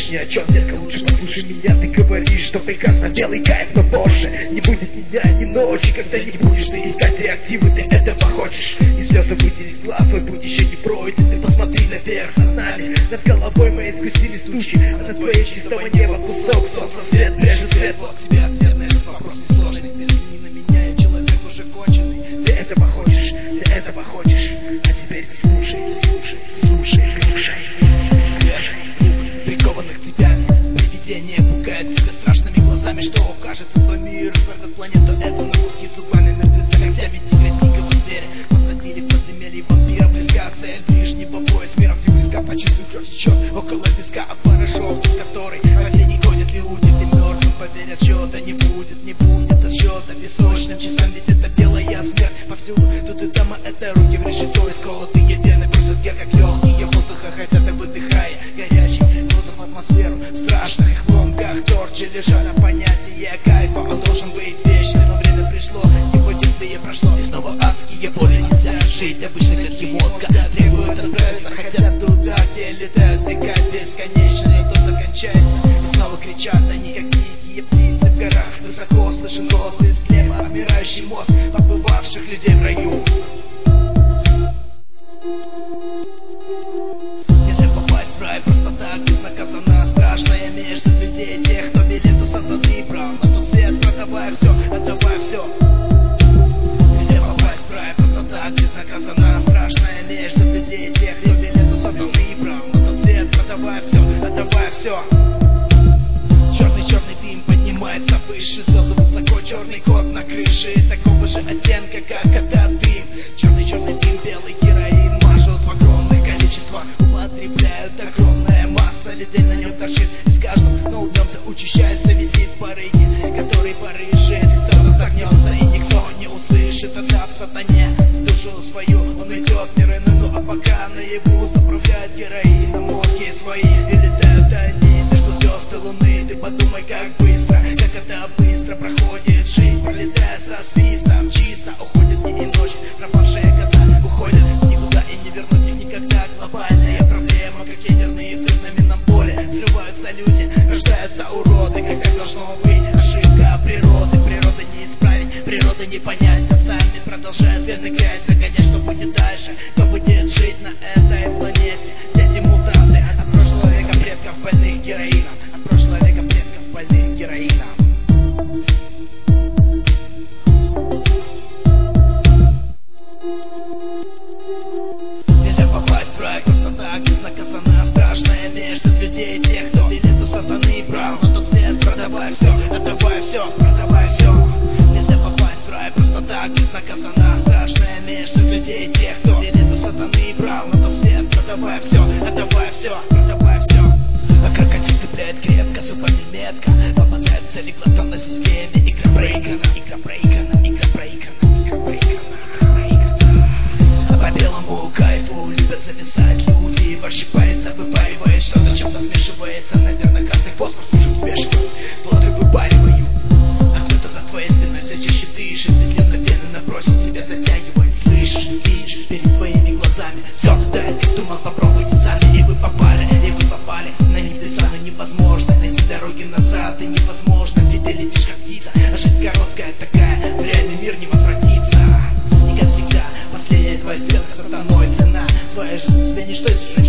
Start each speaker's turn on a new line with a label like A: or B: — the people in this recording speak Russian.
A: ни о чем, детка, лучше послушай меня. Ты говоришь, что прекрасно, белый кайф, но позже не будет ни дня, ни ночи, когда не будешь ты искать реактивы, ты этого хочешь. И слезы выйти из глаз, твой путь еще не пройден. Ты посмотри наверх, над нами, над головой моей сгустились тучи, а над твоей чистого неба кусок солнца, свет, прежде свет. Вот тебе ответ на этот вопрос несложный. Ты взгляни на меня, я человек уже конченый. Ты этого хочешь, ты этого хочешь. А теперь слушай, слушай, слушай, слушай. Прикованных цепями привидение пугает тебя страшными глазами, что кажется, твой мир разорвет планету эту на куски зубами, мертвеца когтями, тигря, дикого зверя. Посадили в подземелье вампира, близка цель ближнего боя с миром, где близко почувствуй, кровь течет около песка, а порошок, который последний гонят люди, ты мертвым поверят, счета не будет, не будет отсчета песочным часам, ведь это белая смерть повсюду, тут и там, а это руки в решето, исколотые вены бросят вверх, как легкие воздуха, хотя ты выдыхая горячий воздух в атмосферу страшных в ломках торчи лежат, а понятие кайфа, он должен быть вечным, но время пришло, его действие прошло, и снова адские боли. Нельзя жить обычно клетки мозга, требуют отправиться, хотят туда, где летают река бесконечная, то закончается, и снова кричат они, как дикие птицы в горах, высоко слышен голос из тлема, обмирающий мозг побывавших людей в раю. Нельзя попасть в рай просто так, безнаказанно, страшная месть от людей, тех, кто билет у сатаны брал, на тот свет продавая все, отдавая все. Нельзя попасть в рай просто так, безнаказанно, страшная месть от людей, тех, кто билет у сатаны брал, на тот свет продавая все, отдавая все. Черный дым поднимается выше, звезды высоко, черный кот на крыше такого же оттенка, как это дым. Черный дым, белый героин мажут в огромных количествах, употребляют огромная масса людей, на нем торчит из каждого, но убьемся, учащается, висит барыги, который порыжит, кто-то загнется и никто не услышит, отдав сатане душу свою, он идет в мир иной, ну а пока наяву заправляет героином мозги свои, и летают они между звезд и луны. Ты подумай, как это быстро проходит жизнь, пролетает со свистом, чисто уходит дни и ночи, пропавшие года уходят никуда и не вернуть их никогда. Глобальная проблема, как ядерные взрыв на минном поле, взрываются люди, рождаются уроды, как это должно быть. Ошибка природы, природы не исправить, природы не понять, а сами продолжают верно играть, загонять, что будет дальше, кто будет жить на этой планете. Дети мутанты от прошлого века предков больных героином, от прошлого века предков больных героином. Нельзя попасть в рай просто так, безнаказанно, страшная месть от людей, тех, кто билет у сатаны брал, но тот свет продавая все, отдавая все, продавая все. Нельзя попасть в рай просто так, безнаказанно, страшная месть от людей, тех, кто билет у сатаны брал, но тот свет продавая все, отдавая все, продавая все. А крокодил цепляет крепко, зубами метко, попадает в цели глотом на системе, игра Брейкана, игра Брейкана, игра Брейкана, игра Брейкана. По белому кайфу любят зависать люди, пощипается, выпаривает что-то, чем-то смешивается, наверное, каждый фосфор служит смешивать, вот и выпариваю. А кто-то за твоей спиной все чаще дышит, медленно вены набросил, тебя затягивает, слышишь, видишь перед твоими глазами все, да, ты думал, попробуйте сами, и вы попали, на небеса, но невозможно найти дороги назад, и невозможно, ведь ты летишь как птица, а жизнь короткая такая, в реальный мир не возвратится. И как всегда, последняя твоя сделка с сатаной, цена твоя жизнь тебе ничто из